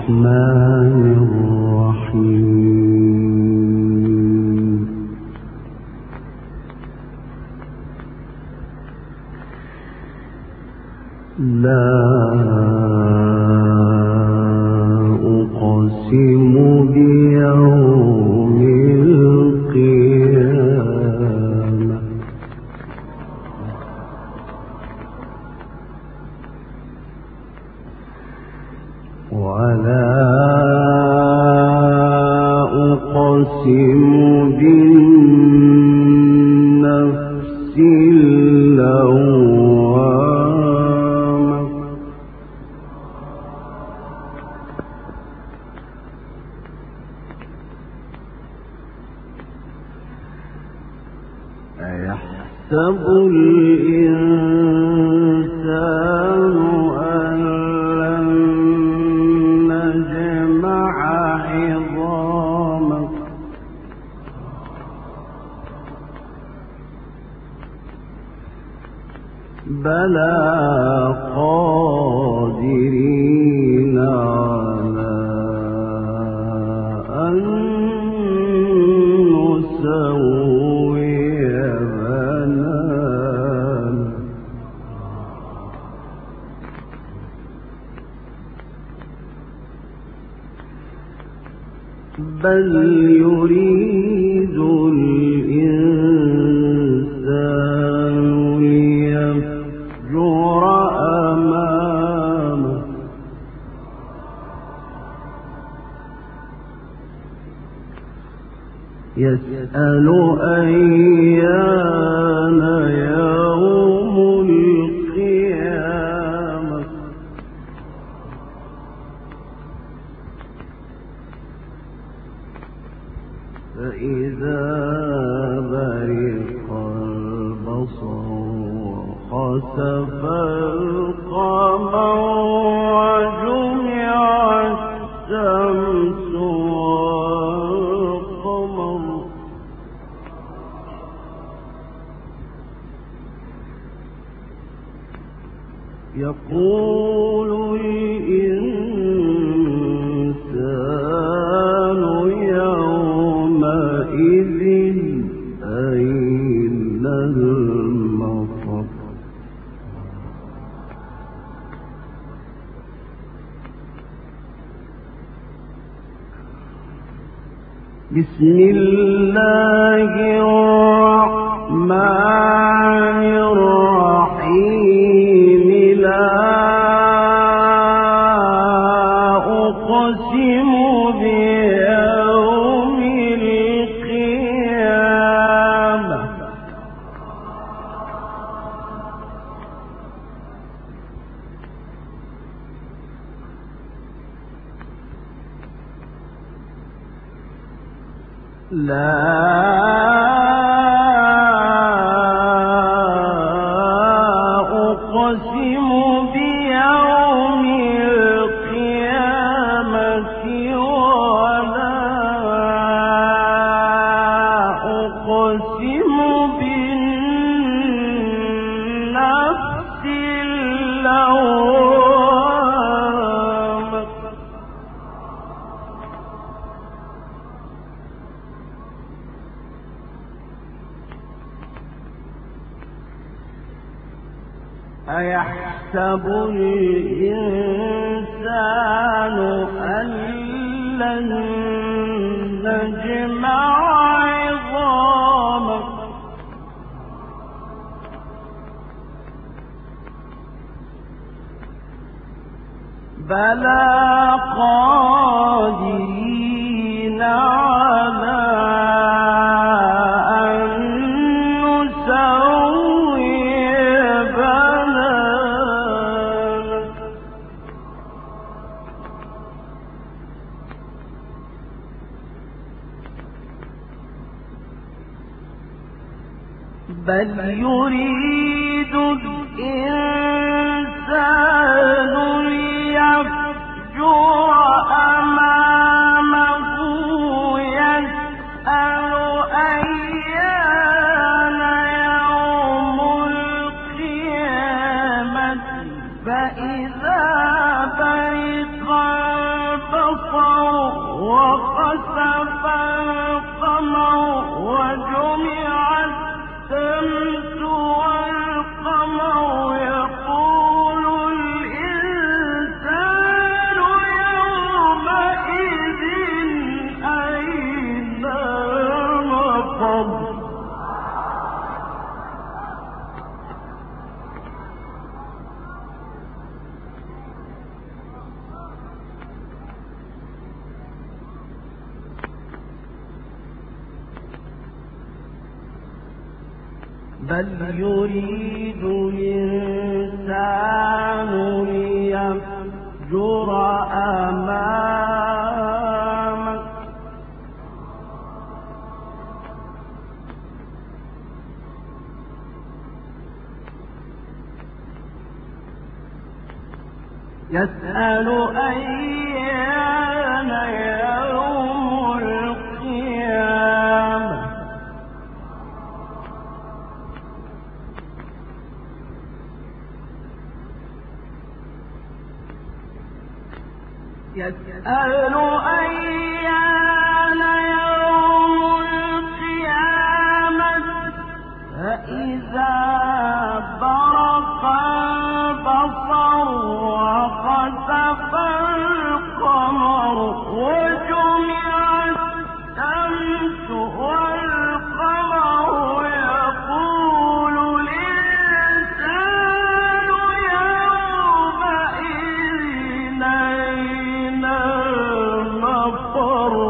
الرحمن الرحيم لا أقسم بيوم القيامة ولا أقسم بالنفس اللوامة أيحسب الإنسان أن لن نجمع عظامه بلى قادرين على أن نسوي بنانه بل يريد الإنسان ليفجر أمامه يسأل أيان يوم القيامة فإذا برق البصر وخسف القمر وجمع الشمس والقمر يقول الإنسان يومئذ أين المفر بسم الله الرحمن الرحيم لا أقسم بيوم القيامة لا أقسم بيوم القيامة ولا أقسم بالنفس اللوامة أيحسب الإنسان أن لن نجمع عظامه بلى قادرين على أن نسوي بنانه بل يريد الإنسان ليفجر أمامه يسأل أيان يوم القيامة فإذا برق البصر بل يريد الإنسان ليفجر أمامه يسأل أيان يوم القيامة يسأل أيان يوم القيامة فإذا برق البصر وخسف القمر وجمع الشمس والقمر يقول الإنسان يومئذ أين المفر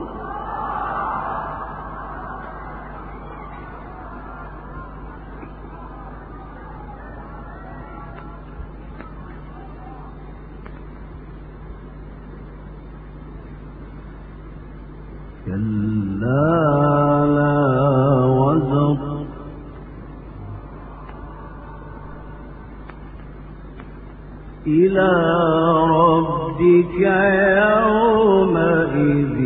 كلا لا وزر إلى ربك يومئذ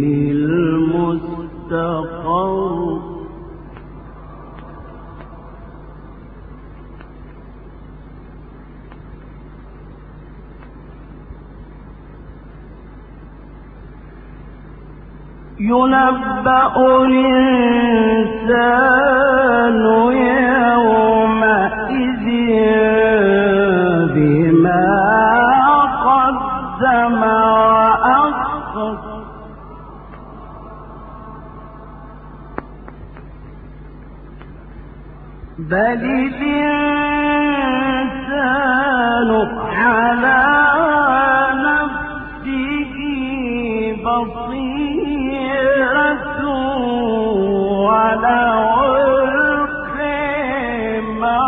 المستقر ينبأ الإنسان يومئذ بما قدم وأخر بل الإنسان على نفسه بصيرة ولو ألقي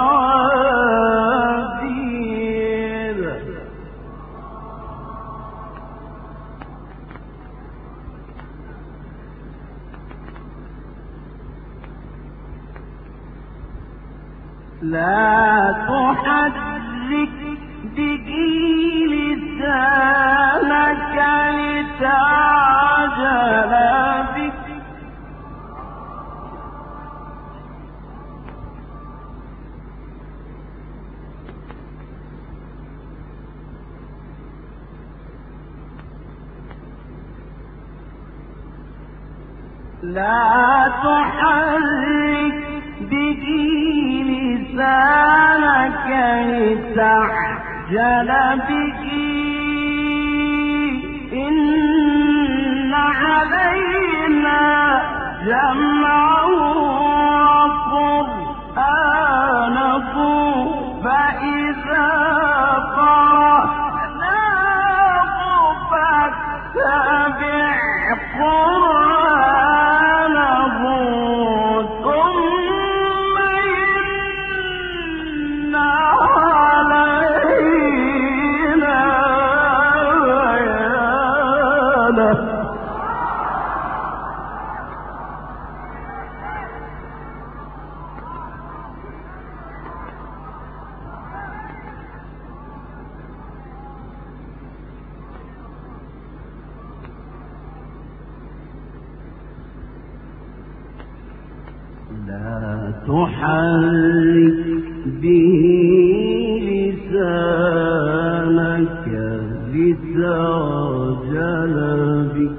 موازين لا تحرك به لسانك لتعجل به لا تحرك به لسانك لتعجل به إن علينا جمعه وقرآنه فإذا قرأناه فاتبع قرآنه ثم إن علينا بيانه لا تحرك به لسانك لتعجل به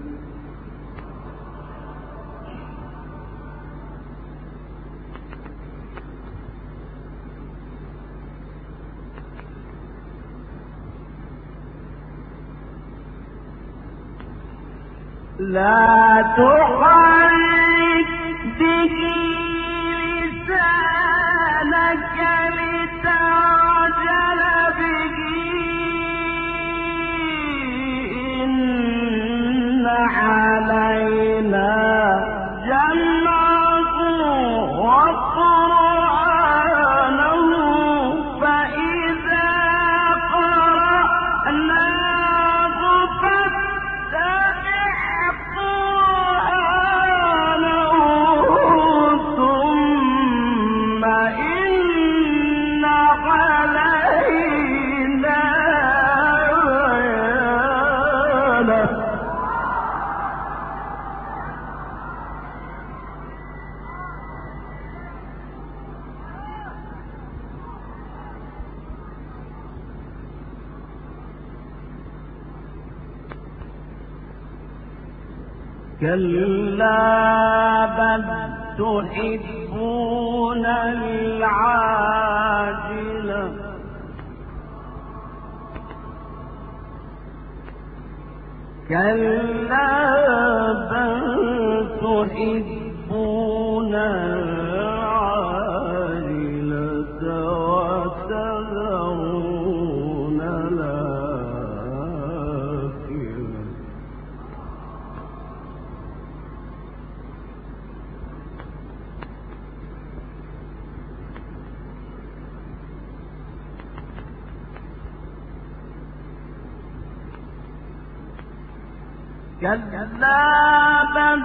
لا تحرك به لسانك لتعجل به إن علينا جمعه وقرآنه له كلا بل تحبون العاجلة كلا بل تحبون العاجلة وتذرون الآخرة كلا بل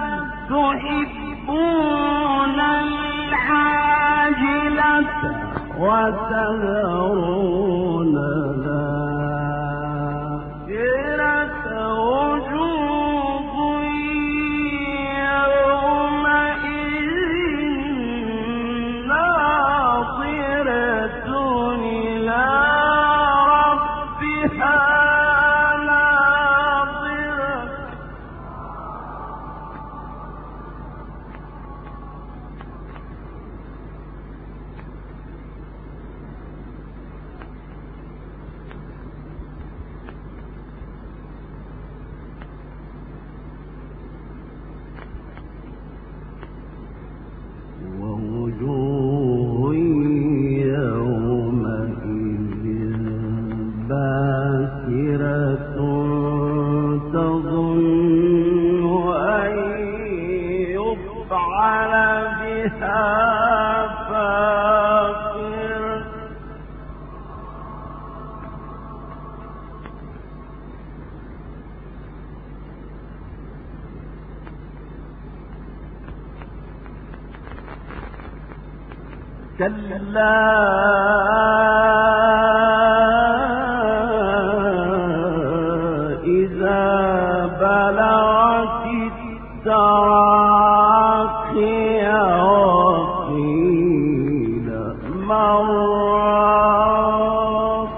تحبون العاجلة وتذرون الآخرة وجوه يومئذ ناظرة إلى ربها ووجوه يومئذ باسرة تظن أن يفعل بها فاقرة كلا إذا بلغت التراقي وقيل من راق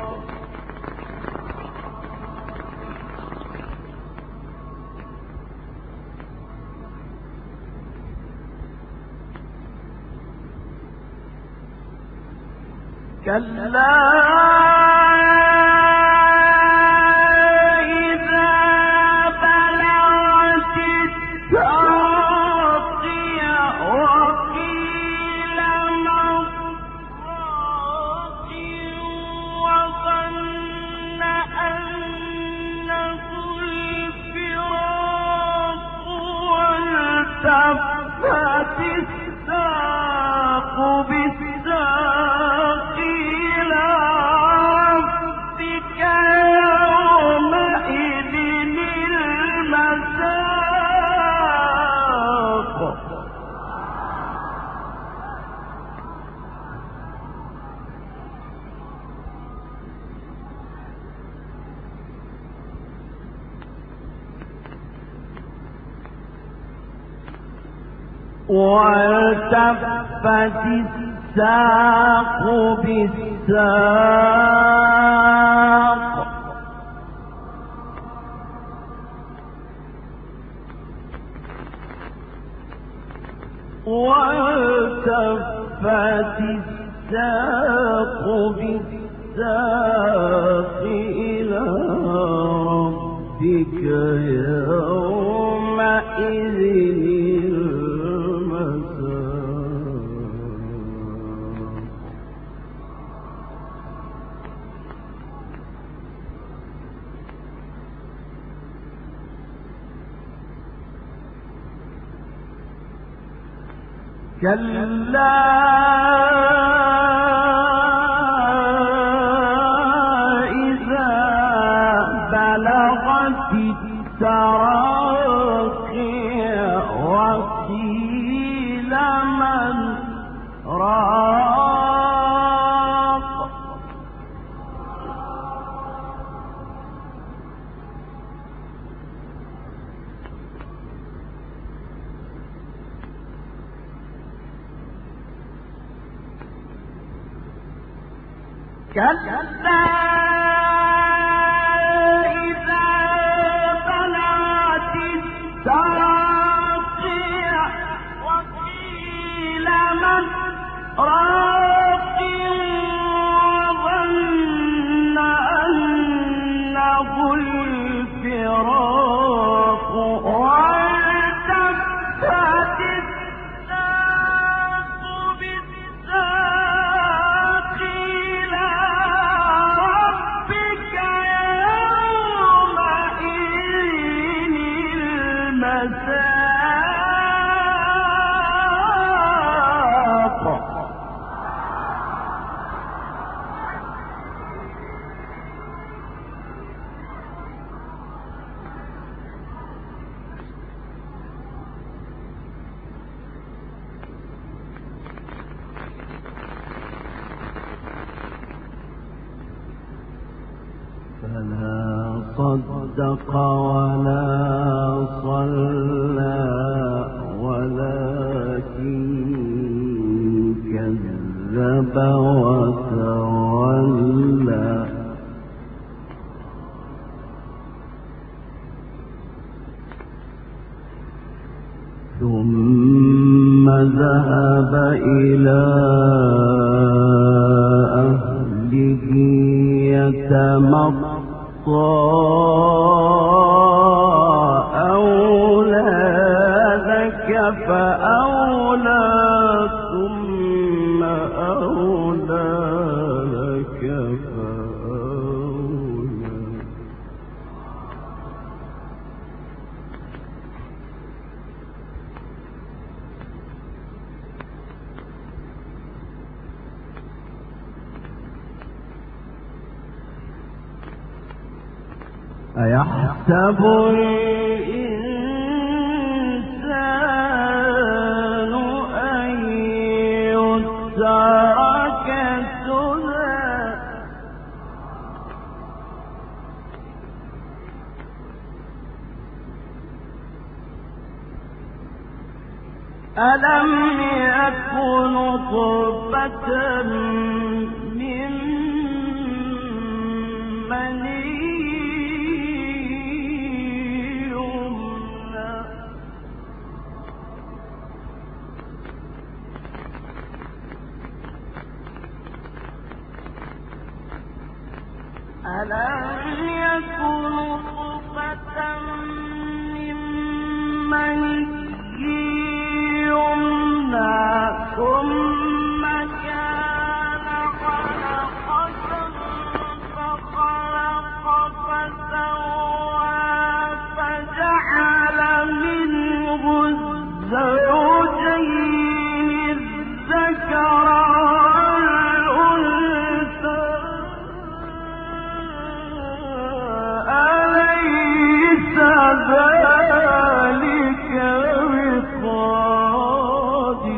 كلا إذا بلغت التراقي وقيل من راق وظن أنه الفراق والتفت الساق بالساق إلى ربك يومئذ المساق والتفت الساق بالساق والتفت الساق بالساق إلى ربك يومئذ كلا إذا بلغت التراقي وقيل من راق فلا صدق ولا صلى ولكن كذب وتولى ثم ذهب إلى أهله يتمطى أولى لك فأولى ثم أولى لك فأولى أيحسب الإنسان أن يترك سدى ألم يكن نطفة من مني ألم يكن نطفة من مني يمنى ثم كان علقة فخلق فسوى فجعل منه الزوجين الذكر ذلك بقادر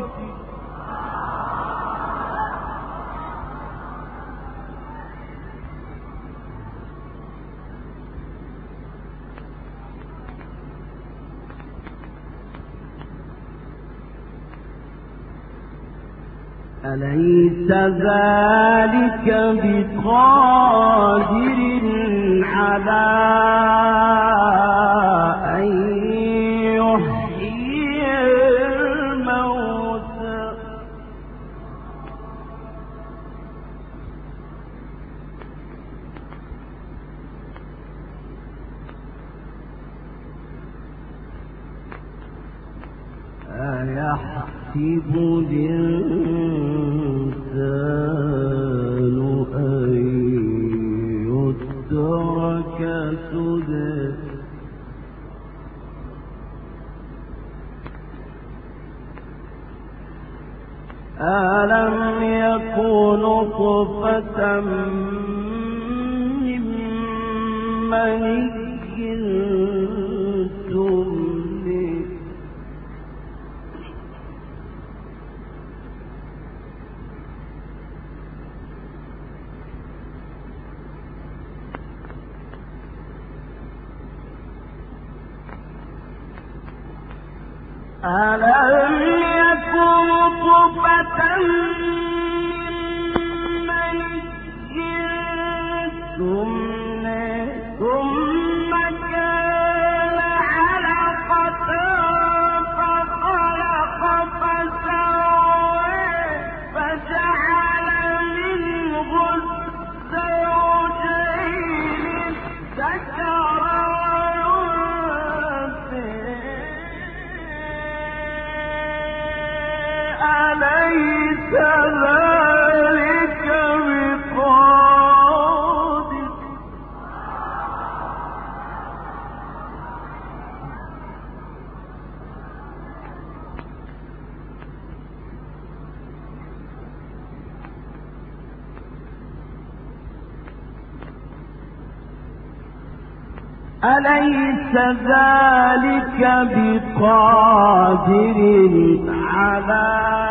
أليس ذلك بقادر على أن يحيي الموتى أيحسب الإنسان أن يترك سدى ألم يكن نطفة من مني تمنى ألم يكن نطفة من مني ثم كان علقة فخلق فسوى فجعل منه الزوجين الذكر والأنثى أليس ذلك بقادر أليس ذلك بقادر على